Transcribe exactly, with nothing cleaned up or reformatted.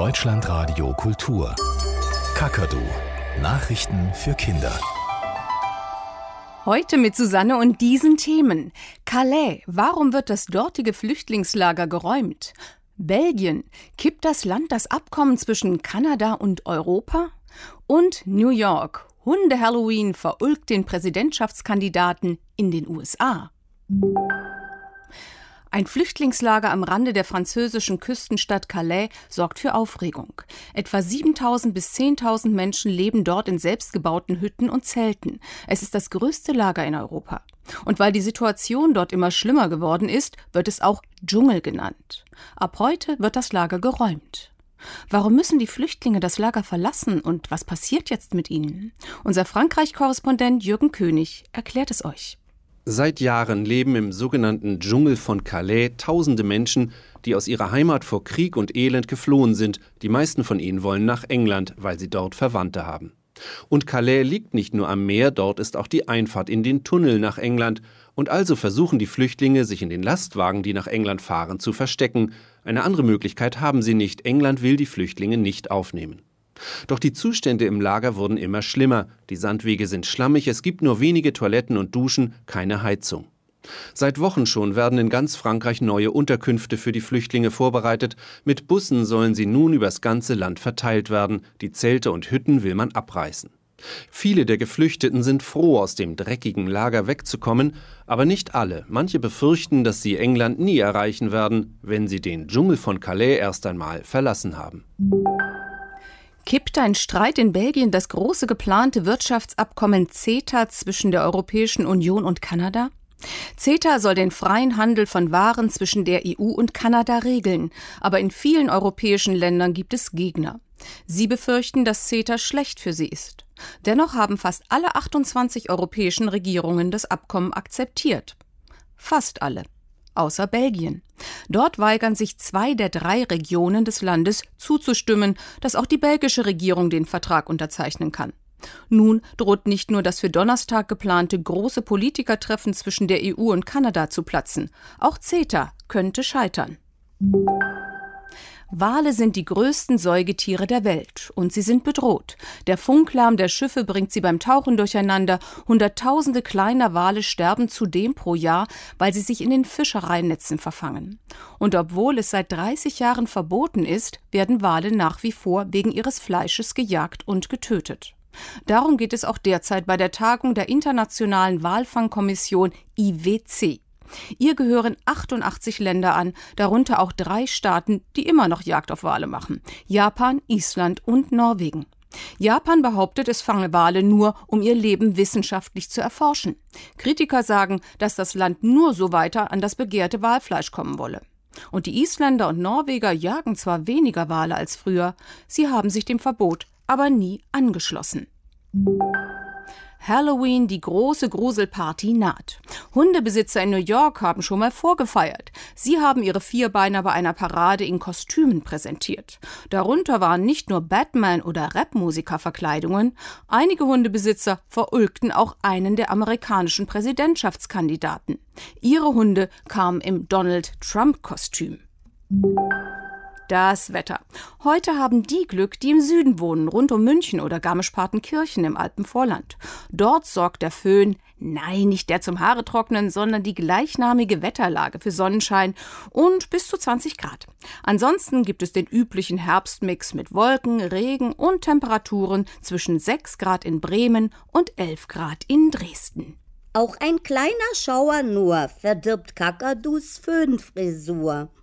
Deutschlandradio Kultur. Kakadu. Nachrichten für Kinder. Heute mit Susanne und diesen Themen. Calais. Warum wird das dortige Flüchtlingslager geräumt? Belgien. Kippt das Land das Abkommen zwischen Kanada und Europa? Und New York. Hunde-Halloween verulgt den Präsidentschaftskandidaten in den U S A. Ein Flüchtlingslager am Rande der französischen Küstenstadt Calais sorgt für Aufregung. Etwa siebentausend bis zehntausend Menschen leben dort in selbstgebauten Hütten und Zelten. Es ist das größte Lager in Europa. Und weil die Situation dort immer schlimmer geworden ist, wird es auch Dschungel genannt. Ab heute wird das Lager geräumt. Warum müssen die Flüchtlinge das Lager verlassen und was passiert jetzt mit ihnen? Unser Frankreich-Korrespondent Jürgen König erklärt es euch. Seit Jahren leben im sogenannten Dschungel von Calais tausende Menschen, die aus ihrer Heimat vor Krieg und Elend geflohen sind. Die meisten von ihnen wollen nach England, weil sie dort Verwandte haben. Und Calais liegt nicht nur am Meer, dort ist auch die Einfahrt in den Tunnel nach England. Und also versuchen die Flüchtlinge, sich in den Lastwagen, die nach England fahren, zu verstecken. Eine andere Möglichkeit haben sie nicht. England will die Flüchtlinge nicht aufnehmen. Doch die Zustände im Lager wurden immer schlimmer. Die Sandwege sind schlammig, es gibt nur wenige Toiletten und Duschen, keine Heizung. Seit Wochen schon werden in ganz Frankreich neue Unterkünfte für die Flüchtlinge vorbereitet. Mit Bussen sollen sie nun übers ganze Land verteilt werden. Die Zelte und Hütten will man abreißen. Viele der Geflüchteten sind froh, aus dem dreckigen Lager wegzukommen, aber nicht alle. Manche befürchten, dass sie England nie erreichen werden, wenn sie den Dschungel von Calais erst einmal verlassen haben. Kippt ein Streit in Belgien das große geplante Wirtschaftsabkommen CETA zwischen der Europäischen Union und Kanada? CETA soll den freien Handel von Waren zwischen der E U und Kanada regeln, aber in vielen europäischen Ländern gibt es Gegner. Sie befürchten, dass CETA schlecht für sie ist. Dennoch haben fast alle achtundzwanzig europäischen Regierungen das Abkommen akzeptiert. Fast alle. Außer Belgien. Dort weigern sich zwei der drei Regionen des Landes zuzustimmen, dass auch die belgische Regierung den Vertrag unterzeichnen kann. Nun droht nicht nur das für Donnerstag geplante große Politikertreffen zwischen der E U und Kanada zu platzen. Auch CETA könnte scheitern. Wale sind die größten Säugetiere der Welt und sie sind bedroht. Der Funklärm der Schiffe bringt sie beim Tauchen durcheinander. Hunderttausende kleiner Wale sterben zudem pro Jahr, weil sie sich in den Fischereinetzen verfangen. Und obwohl es seit dreißig Jahren verboten ist, werden Wale nach wie vor wegen ihres Fleisches gejagt und getötet. Darum geht es auch derzeit bei der Tagung der Internationalen Walfangkommission I W C. Ihr gehören achtundachtzig Länder an, darunter auch drei Staaten, die immer noch Jagd auf Wale machen: Japan, Island und Norwegen. Japan behauptet, es fange Wale nur, um ihr Leben wissenschaftlich zu erforschen. Kritiker sagen, dass das Land nur so weiter an das begehrte Walfleisch kommen wolle. Und die Isländer und Norweger jagen zwar weniger Wale als früher, sie haben sich dem Verbot aber nie angeschlossen. Halloween, die große Gruselparty naht. Hundebesitzer in New York haben schon mal vorgefeiert. Sie haben ihre Vierbeiner bei einer Parade in Kostümen präsentiert. Darunter waren nicht nur Batman- oder Rapmusikerverkleidungen. Einige Hundebesitzer verulgten auch einen der amerikanischen Präsidentschaftskandidaten. Ihre Hunde kamen im Donald-Trump-Kostüm. Das Wetter. Heute haben die Glück, die im Süden wohnen, rund um München oder Garmisch-Partenkirchen im Alpenvorland. Dort sorgt der Föhn, nein, nicht der zum Haaretrocknen, sondern die gleichnamige Wetterlage für Sonnenschein und bis zu zwanzig Grad. Ansonsten gibt es den üblichen Herbstmix mit Wolken, Regen und Temperaturen zwischen sechs Grad in Bremen und elf Grad in Dresden. Auch ein kleiner Schauer nur verdirbt Kakadus Föhnfrisur.